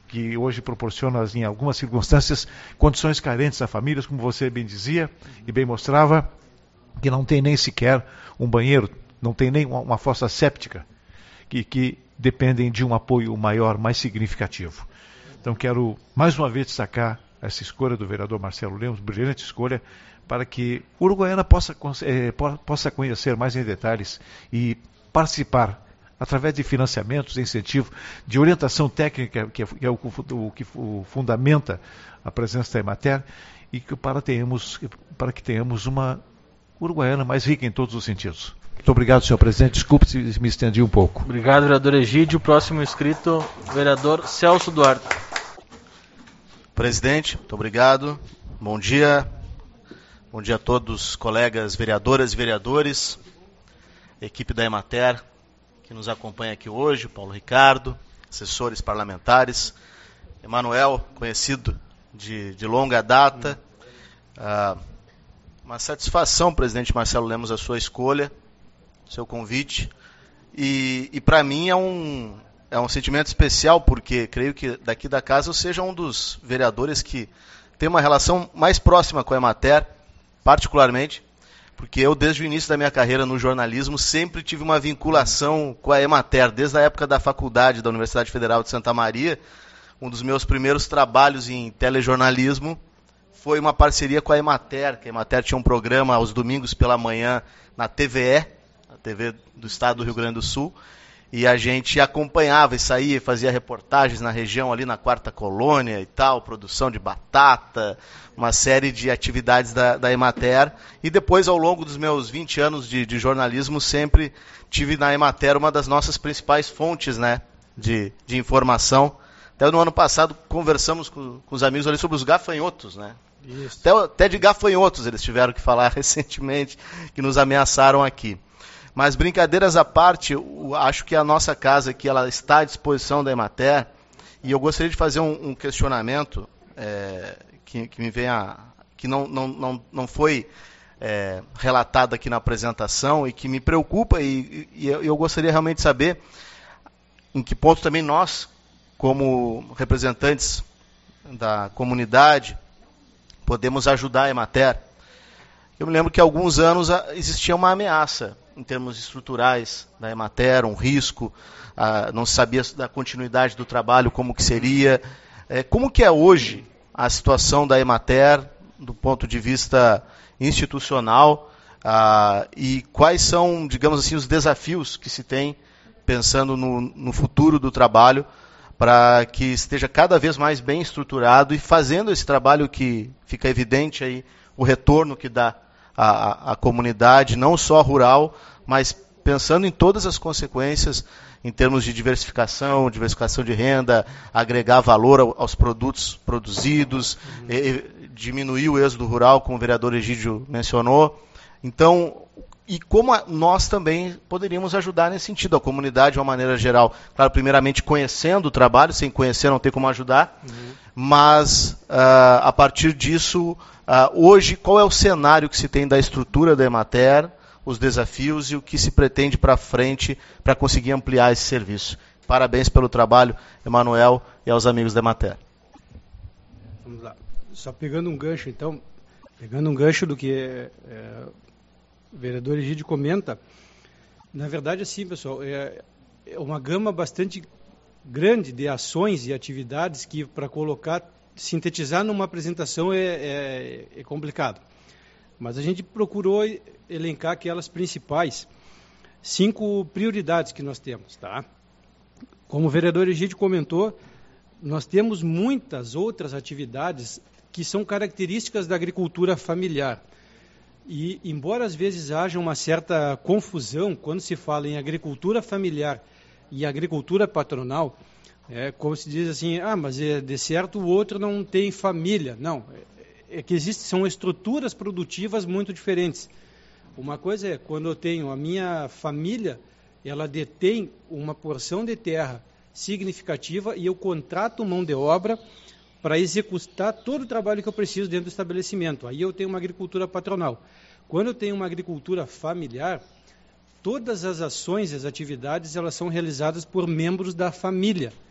que hoje proporciona, em algumas circunstâncias, condições carentes a famílias, como você bem dizia e bem mostrava, que não tem nem sequer um banheiro, não tem nem uma fossa séptica, que dependem de um apoio maior, mais significativo. Então quero mais uma vez destacar essa escolha do vereador Marcelo Lemos, brilhante escolha, para que Uruguaiana possa conhecer mais em detalhes e participar, através de financiamentos, de incentivo, de orientação técnica, que é o que fundamenta a presença da Emater, e para que tenhamos uma Uruguaiana mais rica em todos os sentidos. Muito obrigado, senhor presidente. Desculpe se me estendi um pouco. Obrigado, vereador Egídio. Próximo inscrito, vereador Celso Duarte. Presidente, muito obrigado. Bom dia. Bom dia a todos, colegas vereadoras e vereadores, equipe da Emater que nos acompanha aqui hoje, Paulo Ricardo, assessores parlamentares, Emanuel, conhecido de longa data. Uma satisfação, presidente Marcelo Lemos, a sua escolha, seu convite. E para mim é um sentimento especial, porque creio que daqui da casa eu seja um dos vereadores que tem uma relação mais próxima com a Emater, particularmente, porque eu, desde o início da minha carreira no jornalismo, sempre tive uma vinculação com a Emater, desde a época da faculdade da Universidade Federal de Santa Maria. Um dos meus primeiros trabalhos em telejornalismo foi uma parceria com a Emater, que a Emater tinha um programa aos domingos pela manhã na TVE, a TV do Estado do Rio Grande do Sul, e a gente acompanhava e saía e fazia reportagens na região ali na Quarta Colônia e tal, produção de batata, uma série de atividades da Emater. E depois, ao longo dos meus 20 anos de jornalismo, sempre tive na Emater uma das nossas principais fontes, né, de informação. Até no ano passado conversamos com os amigos ali sobre os gafanhotos, né? Isso. Até de gafanhotos eles tiveram que falar recentemente, que nos ameaçaram aqui. Mas brincadeiras à parte, eu acho que a nossa casa aqui ela está à disposição da Emater, e eu gostaria de fazer um questionamento que me vem que não foi relatado aqui na apresentação e que me preocupa, e eu gostaria realmente de saber em que ponto também nós, como representantes da comunidade, podemos ajudar a Emater. Eu me lembro que há alguns anos existia uma ameaça em termos estruturais da Emater, um risco, não se sabia da continuidade do trabalho, como que seria. Como que é hoje a situação da Emater do ponto de vista institucional e quais são, digamos assim, os desafios que se tem pensando no futuro do trabalho para que esteja cada vez mais bem estruturado e fazendo esse trabalho que fica evidente aí, o retorno que dá à comunidade, não só rural, mas pensando em todas as consequências em termos de diversificação de renda, agregar valor aos produtos produzidos, diminuir o êxodo rural, como o vereador Egídio mencionou. Então, e como nós também poderíamos ajudar nesse sentido, a comunidade de uma maneira geral. Claro, primeiramente conhecendo o trabalho, sem conhecer não tem como ajudar, mas a partir disso, hoje, qual é o cenário que se tem da estrutura da Emater, os desafios e o que se pretende para frente para conseguir ampliar esse serviço. Parabéns pelo trabalho, Emanuel, e aos amigos da Emater. Vamos lá. Só pegando um gancho, então, do que o vereador Egídio comenta, na verdade, assim, pessoal, é uma gama bastante grande de ações e atividades que, para sintetizar numa apresentação é complicado. Mas a gente procurou elencar aquelas principais 5 prioridades que nós temos, tá? Como o vereador Egídio comentou, nós temos muitas outras atividades que são características da agricultura familiar. E, embora às vezes haja uma certa confusão quando se fala em agricultura familiar e agricultura patronal, como se diz assim, mas de certo o outro não tem família. Não, é que são estruturas produtivas muito diferentes. Uma coisa é quando eu tenho a minha família, ela detém uma porção de terra significativa e eu contrato mão de obra para executar todo o trabalho que eu preciso dentro do estabelecimento. Aí eu tenho uma agricultura patronal. Quando eu tenho uma agricultura familiar, todas as ações e as atividades elas são realizadas por membros da família.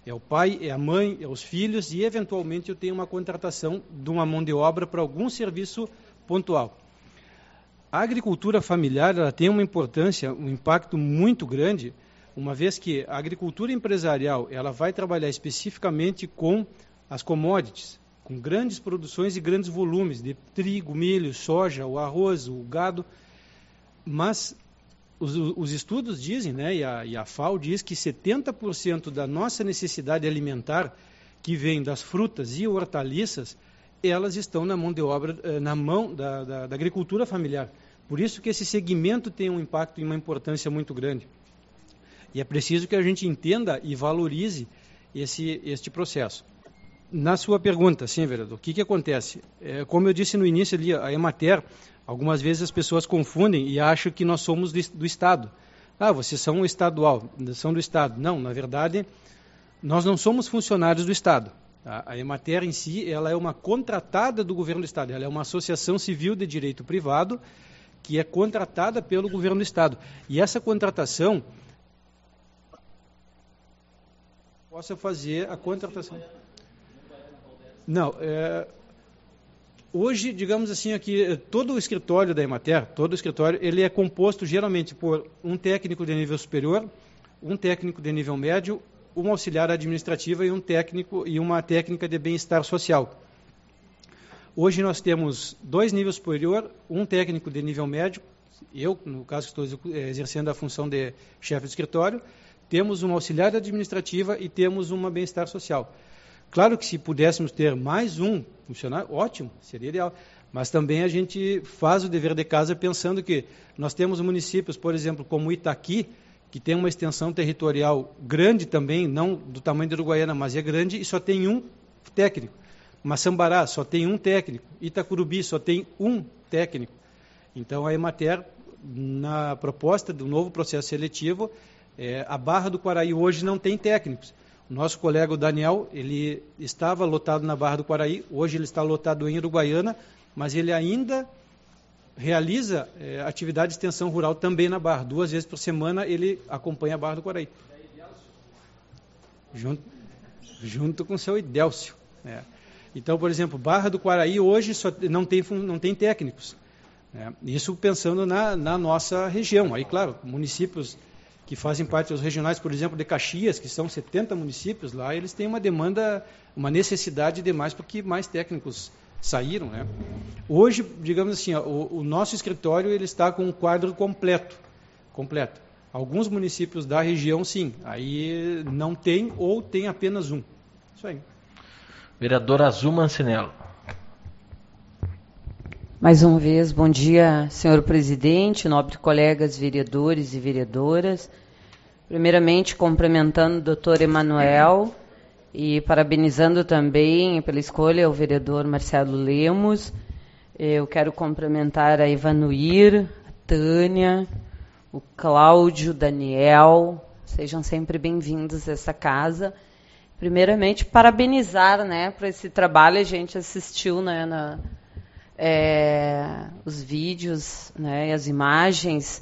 É o pai, é a mãe, é os filhos e, eventualmente, eu tenho uma contratação de uma mão de obra para algum serviço pontual. A agricultura familiar ela tem uma importância, um impacto muito grande, uma vez que a agricultura empresarial ela vai trabalhar especificamente com as commodities, com grandes produções e grandes volumes de trigo, milho, soja, o arroz, o gado, mas os estudos dizem, né, e a FAO diz que 70% da nossa necessidade alimentar, que vem das frutas e hortaliças, elas estão na mão de obra, na mão da agricultura familiar. Por isso que esse segmento tem um impacto e uma importância muito grande. E é preciso que a gente entenda e valorize este processo. Na sua pergunta, sim, vereador, o que acontece? Como eu disse no início ali, a Emater, algumas vezes as pessoas confundem e acham que nós somos do Estado. Ah, vocês são estadual, são do Estado. Não, na verdade, nós não somos funcionários do Estado. A Emater em si, ela é uma contratada do governo do Estado, ela é uma associação civil de direito privado que é contratada pelo governo do Estado. E essa contratação possa fazer a contratação. Não, hoje, digamos assim, aqui, todo o escritório da Emater, ele é composto geralmente por um técnico de nível superior, um técnico de nível médio, um auxiliar administrativo e um técnico e uma técnica de bem-estar social. Hoje nós temos 2 níveis superior, um técnico de nível médio, eu, no caso, estou exercendo a função de chefe de escritório, temos uma auxiliar administrativa e temos uma bem-estar social. Claro que se pudéssemos ter mais um funcionário, ótimo, seria ideal. Mas também a gente faz o dever de casa pensando que nós temos municípios, por exemplo, como Itaqui, que tem uma extensão territorial grande também, não do tamanho de Uruguaiana, mas é grande, e só tem um técnico. Maçambará só tem um técnico. Itacurubi só tem um técnico. Então a Emater, na proposta do novo processo seletivo, a Barra do Quaraí hoje não tem técnicos. O nosso colega o Daniel, ele estava lotado na Barra do Quaraí, hoje ele está lotado em Uruguaiana, mas ele ainda realiza atividade de extensão rural também na Barra. 2 vezes por semana ele acompanha a Barra do Quaraí. Junto com o seu Idélcio. Então, por exemplo, Barra do Quaraí hoje só não tem técnicos. Isso pensando na nossa região. Aí, claro, municípios que fazem parte dos regionais, por exemplo, de Caxias, que são 70 municípios lá, eles têm uma demanda, uma necessidade de mais, porque mais técnicos saíram, né? Hoje, digamos assim, o nosso escritório ele está com um quadro completo. Alguns municípios da região, sim, aí não tem ou tem apenas um. Isso aí. Vereador Azul Mancinello. Mais uma vez, bom dia, senhor presidente, nobres colegas vereadores e vereadoras. Primeiramente, cumprimentando o doutor Emanuel e parabenizando também pela escolha o vereador Marcelo Lemos. Eu quero cumprimentar a Ivanuir, a Tânia, o Cláudio, o Daniel. Sejam sempre bem-vindos a essa casa. Primeiramente, parabenizar, né, por esse trabalho. A gente assistiu, né, os vídeos, né, as imagens.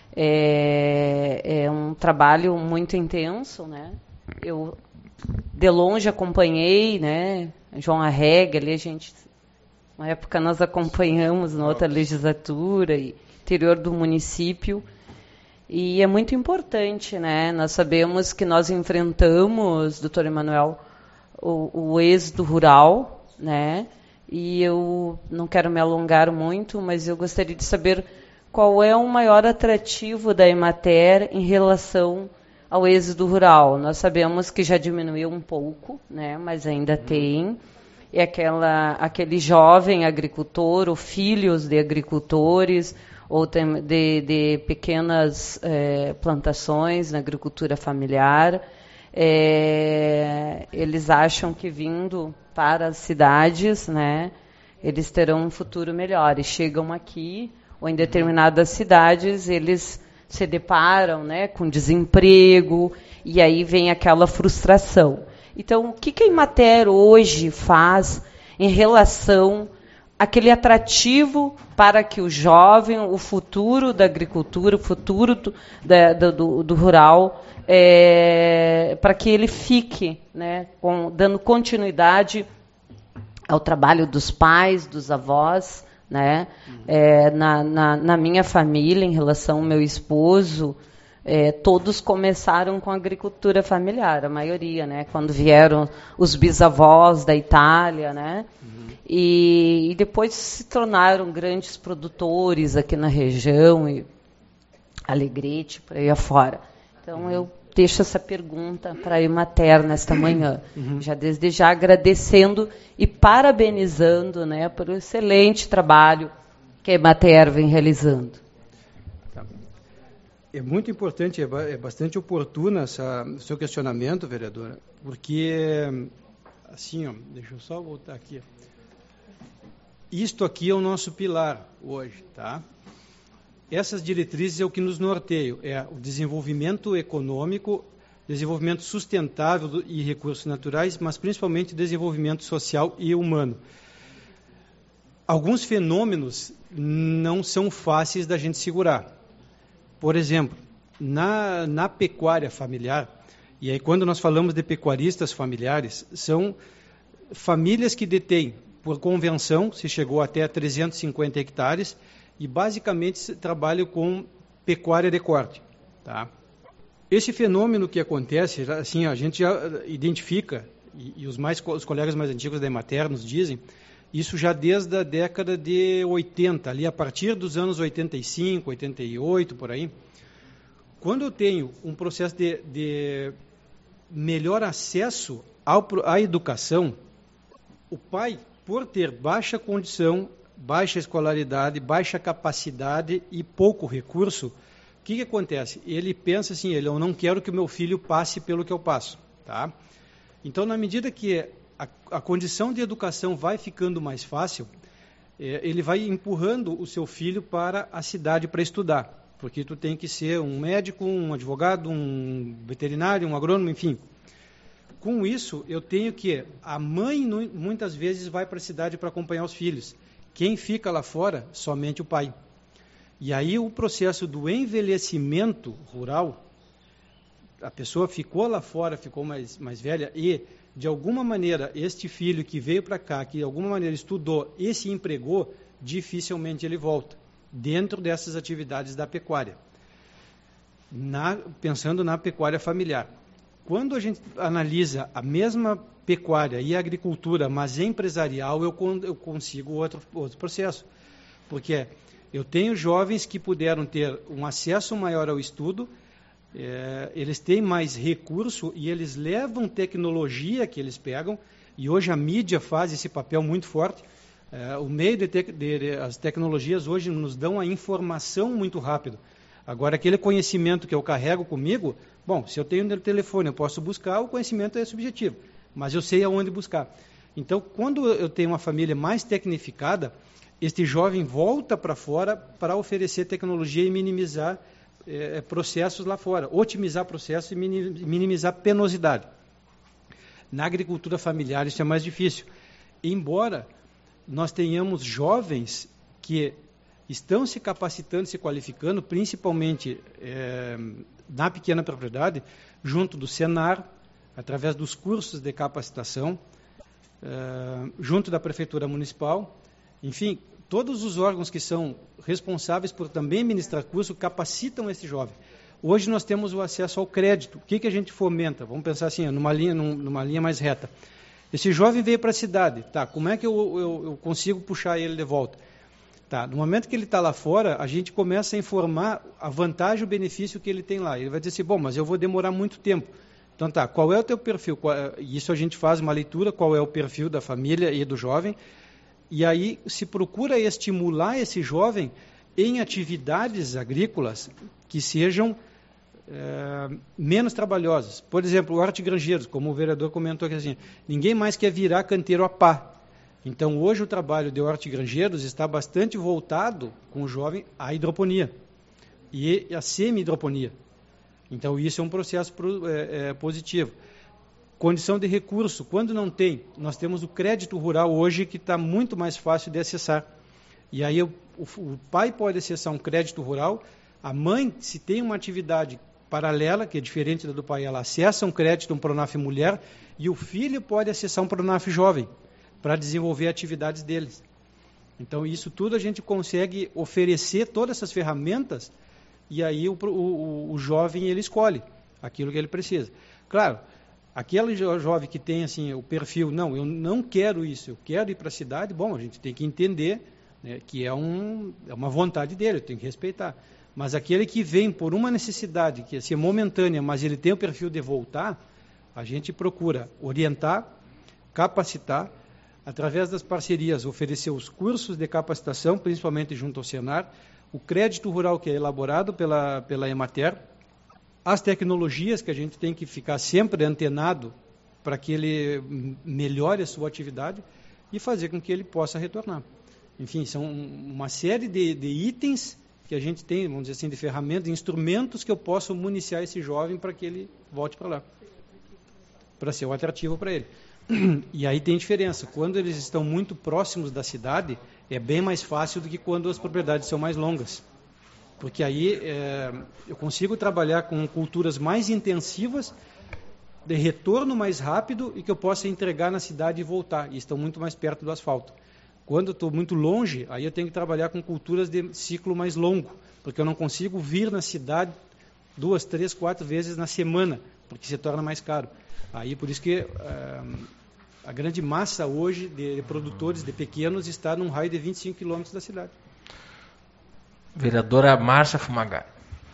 É um trabalho muito intenso, né? Eu de longe acompanhei, né, João Arrega, ali uma época nós acompanhamos na outra legislatura e interior do município. E é muito importante, né? Nós sabemos que nós enfrentamos, doutor Emanuel, o êxodo rural, né? E eu não quero me alongar muito, mas eu gostaria de saber qual é o maior atrativo da Emater em relação ao êxodo rural. Nós sabemos que já diminuiu um pouco, né? Mas ainda tem. E aquele jovem agricultor, ou filhos de agricultores, ou de pequenas plantações na agricultura familiar, eles acham que vindo para as cidades, né, eles terão um futuro melhor. E chegam aqui, ou em determinadas cidades, eles se deparam, né, com desemprego, e aí vem aquela frustração. Então, o que a Emater hoje faz em relação aquele atrativo para que o jovem, o futuro da agricultura, o futuro do rural, para que ele fique, né, dando continuidade ao trabalho dos pais, dos avós, né? Na minha família, em relação ao meu esposo, todos começaram com a agricultura familiar, a maioria, né? Quando vieram os bisavós da Itália, né? E depois se tornaram grandes produtores aqui na região, e Alegrete, por aí afora. Então, eu deixo essa pergunta para a Emater nesta manhã. Já desde já agradecendo e parabenizando, né, pelo excelente trabalho que a Emater vem realizando. É muito importante, é bastante oportuno o seu questionamento, vereadora, porque, assim, ó, deixa eu só voltar aqui. Isto aqui é o nosso pilar hoje, tá? Essas diretrizes é o que nos norteia, é o desenvolvimento econômico, desenvolvimento sustentável e recursos naturais, mas principalmente desenvolvimento social e humano. Alguns fenômenos não são fáceis da gente segurar. Por exemplo, na pecuária familiar, e aí quando nós falamos de pecuaristas familiares, são famílias que detêm, por convenção, se chegou até 350 hectares, e basicamente trabalham com pecuária de corte. Tá? Esse fenômeno que acontece, assim, a gente já identifica, e os colegas mais antigos da Emater nos dizem, isso já desde a década de 80, ali a partir dos anos 85, 88, por aí. Quando eu tenho um processo de melhor acesso à educação, o pai, por ter baixa condição, baixa escolaridade, baixa capacidade e pouco recurso, o que acontece? Ele pensa assim, eu não quero que o meu filho passe pelo que eu passo. Tá? Então, na medida que a condição de educação vai ficando mais fácil, ele vai empurrando o seu filho para a cidade para estudar, porque tu tem que ser um médico, um advogado, um veterinário, um agrônomo, enfim. Com isso, eu tenho que a mãe muitas vezes vai para a cidade para acompanhar os filhos. Quem fica lá fora? Somente o pai. E aí o processo do envelhecimento rural, a pessoa ficou lá fora, ficou mais velha e, de alguma maneira, este filho que veio para cá, que de alguma maneira estudou e se empregou, dificilmente ele volta, dentro dessas atividades da pecuária. Pensando na pecuária familiar. Quando a gente analisa a mesma pecuária e agricultura, mas empresarial, eu consigo outro processo. Porque eu tenho jovens que puderam ter um acesso maior ao estudo, eles têm mais recurso e eles levam tecnologia que eles pegam, e hoje a mídia faz esse papel muito forte. O meio as tecnologias hoje nos dão a informação muito rápido. Agora, aquele conhecimento que eu carrego comigo, bom, se eu tenho no telefone, eu posso buscar, o conhecimento é subjetivo, mas eu sei aonde buscar. Então, quando eu tenho uma família mais tecnificada, este jovem volta para fora para oferecer tecnologia e minimizar processos lá fora, otimizar processos e minimizar penosidade. Na agricultura familiar isso é mais difícil. Embora nós tenhamos jovens que estão se capacitando, se qualificando, principalmente na pequena propriedade, junto do Senar, através dos cursos de capacitação, junto da Prefeitura Municipal, enfim, todos os órgãos que são responsáveis por também ministrar curso capacitam esse jovem. Hoje nós temos o acesso ao crédito. O que a gente fomenta? Vamos pensar assim, numa linha mais reta. Esse jovem veio para a cidade, tá? Como é que eu consigo puxar ele de volta? Tá, no momento que ele está lá fora, a gente começa a informar a vantagem e o benefício que ele tem lá. Ele vai dizer assim, bom, mas eu vou demorar muito tempo. Então tá, qual é o teu perfil? Isso a gente faz uma leitura, qual é o perfil da família e do jovem, e aí se procura estimular esse jovem em atividades agrícolas que sejam menos trabalhosas. Por exemplo, hortigranjeiros, como o vereador comentou aqui assim, ninguém mais quer virar canteiro a pá. Então, hoje o trabalho de hortigranjeiros está bastante voltado com o jovem à hidroponia e à semi-hidroponia. Então, isso é um processo positivo. Condição de recurso, quando não tem, nós temos o crédito rural hoje que está muito mais fácil de acessar. E aí o pai pode acessar um crédito rural, a mãe, se tem uma atividade paralela, que é diferente da do pai, ela acessa um crédito, um Pronaf Mulher, e o filho pode acessar um Pronaf Jovem, para desenvolver atividades deles. Então, isso tudo a gente consegue oferecer todas essas ferramentas, e aí o jovem, ele escolhe aquilo que ele precisa. Claro, aquele jovem que tem assim, o perfil, não, eu não quero isso, eu quero ir para a cidade, bom, a gente tem que entender, né, que é uma vontade dele, eu tenho que respeitar. Mas aquele que vem por uma necessidade, que é momentânea, mas ele tem o perfil de voltar, a gente procura orientar, capacitar, através das parcerias, oferecer os cursos de capacitação, principalmente junto ao Senar, o crédito rural que é elaborado pela Emater, as tecnologias que a gente tem que ficar sempre antenado para que ele melhore a sua atividade e fazer com que ele possa retornar. Enfim, são uma série de itens que a gente tem, vamos dizer assim, de ferramentas, de instrumentos que eu posso municiar esse jovem para que ele volte para lá, para ser um atrativo para ele. E aí tem diferença. Quando eles estão muito próximos da cidade, é bem mais fácil do que quando as propriedades são mais longas. Porque aí eu consigo trabalhar com culturas mais intensivas, de retorno mais rápido e que eu possa entregar na cidade e voltar. E estão muito mais perto do asfalto. Quando eu estou muito longe, aí eu tenho que trabalhar com culturas de ciclo mais longo, porque eu não consigo vir na cidade 2, 3, 4 vezes na semana, porque se torna mais caro. Aí por isso que a grande massa hoje de produtores, de pequenos, está num raio de 25 quilômetros da cidade. Vereadora Márcia Fumagalli.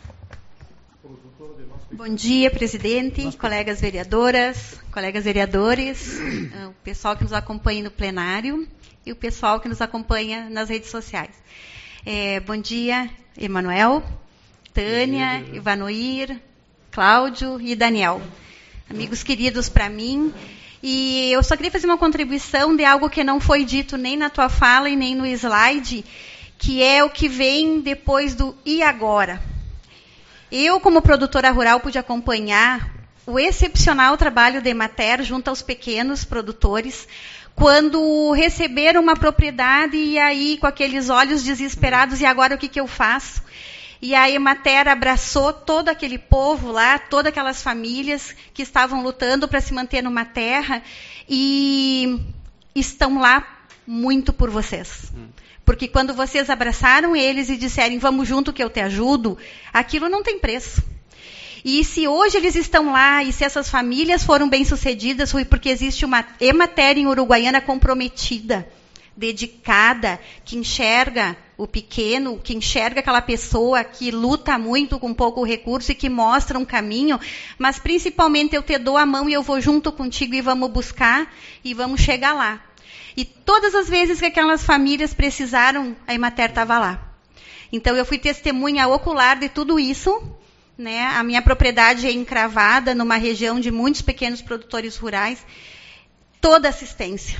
Bom dia, presidente, colegas vereadoras, colegas vereadores, o pessoal que nos acompanha no plenário e o pessoal que nos acompanha nas redes sociais. Bom dia, Emanuel, Tânia, Ivanoir, Cláudio e Daniel. Amigos queridos para mim, e eu só queria fazer uma contribuição de algo que não foi dito nem na tua fala e nem no slide, que é o que vem depois do e agora. Eu, como produtora rural, pude acompanhar o excepcional trabalho da Emater junto aos pequenos produtores, quando receberam uma propriedade e aí com aqueles olhos desesperados, e agora o que eu faço? E a Emater abraçou todo aquele povo lá, todas aquelas famílias que estavam lutando para se manter numa terra e estão lá muito por vocês. Porque quando vocês abraçaram eles e disserem, vamos junto que eu te ajudo, aquilo não tem preço. E se hoje eles estão lá e se essas famílias foram bem-sucedidas, foi porque existe uma Emater em Uruguaiana comprometida, dedicada, que enxerga o pequeno, que enxerga aquela pessoa que luta muito com pouco recurso e que mostra um caminho, mas principalmente eu te dou a mão e eu vou junto contigo e vamos buscar e vamos chegar lá. E todas as vezes que aquelas famílias precisaram, a Emater estava lá. Então eu fui testemunha ocular de tudo isso, né? A minha propriedade é encravada numa região de muitos pequenos produtores rurais. Toda assistência.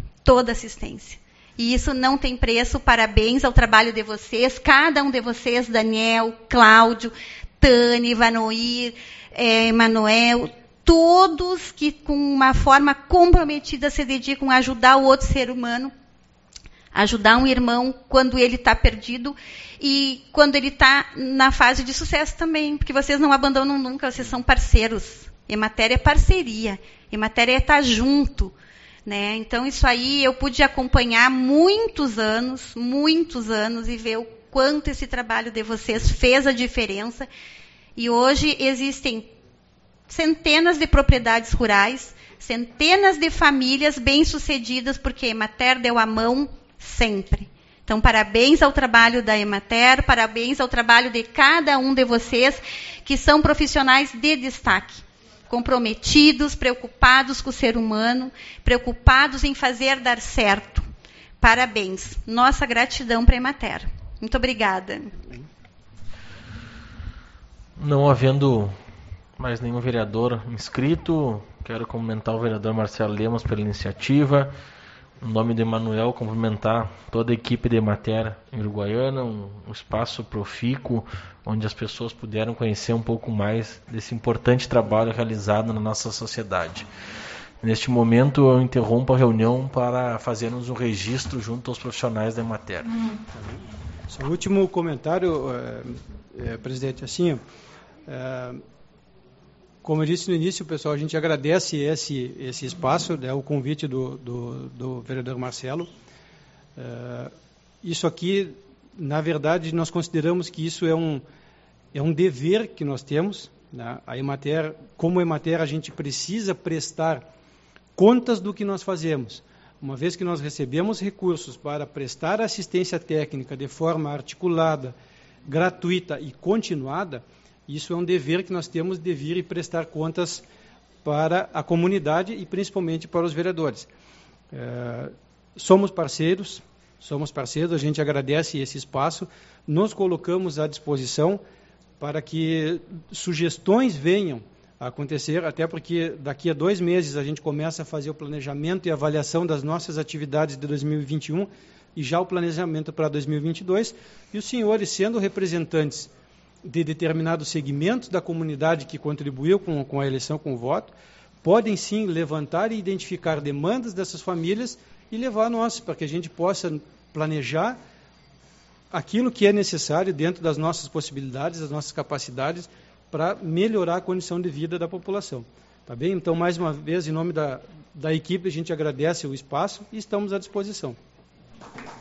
E isso não tem preço. Parabéns ao trabalho de vocês, cada um de vocês, Daniel, Cláudio, Tânia, Ivanoir, Emanuel, todos que com uma forma comprometida se dedicam a ajudar o outro ser humano, ajudar um irmão quando ele está perdido e quando ele está na fase de sucesso também, porque vocês não abandonam nunca, vocês são parceiros. Emater é parceria, Emater é estar junto. Né? Então, isso aí eu pude acompanhar muitos anos, e ver o quanto esse trabalho de vocês fez a diferença. E hoje existem centenas de propriedades rurais, centenas de famílias bem-sucedidas, porque a Emater deu a mão sempre. Então, parabéns ao trabalho da Emater, parabéns ao trabalho de cada um de vocês, que são profissionais de destaque. Comprometidos, preocupados com o ser humano, preocupados em fazer dar certo. Parabéns. Nossa gratidão para a Emater. Muito obrigada. Não havendo mais nenhum vereador inscrito, quero cumprimentar o vereador Marcelo Lemos pela iniciativa, em nome de Emanuel, cumprimentar toda a equipe de Emater em Uruguaiana, um espaço profícuo, onde as pessoas puderam conhecer um pouco mais desse importante trabalho realizado na nossa sociedade. Neste momento, eu interrompo a reunião para fazermos um registro junto aos profissionais da Emater. Só o último comentário, presidente, assim, como eu disse no início, pessoal, a gente agradece esse espaço, né, o convite do vereador Marcelo. Isso aqui, na verdade, nós consideramos que isso é um dever que nós temos, né? A Emater, como Emater, a gente precisa prestar contas do que nós fazemos. Uma vez que nós recebemos recursos para prestar assistência técnica de forma articulada, gratuita e continuada, isso é um dever que nós temos de vir e prestar contas para a comunidade e principalmente para os vereadores. Somos parceiros, a gente agradece esse espaço, nos colocamos à disposição para que sugestões venham a acontecer, até porque daqui a 2 meses a gente começa a fazer o planejamento e avaliação das nossas atividades de 2021 e já o planejamento para 2022, e os senhores, sendo representantes de determinados segmentos da comunidade que contribuiu com a eleição, com o voto, podem sim levantar e identificar demandas dessas famílias e levar a nós, para que a gente possa planejar aquilo que é necessário dentro das nossas possibilidades, das nossas capacidades, para melhorar a condição de vida da população. Tá bem? Então, mais uma vez, em nome da equipe, a gente agradece o espaço e estamos à disposição.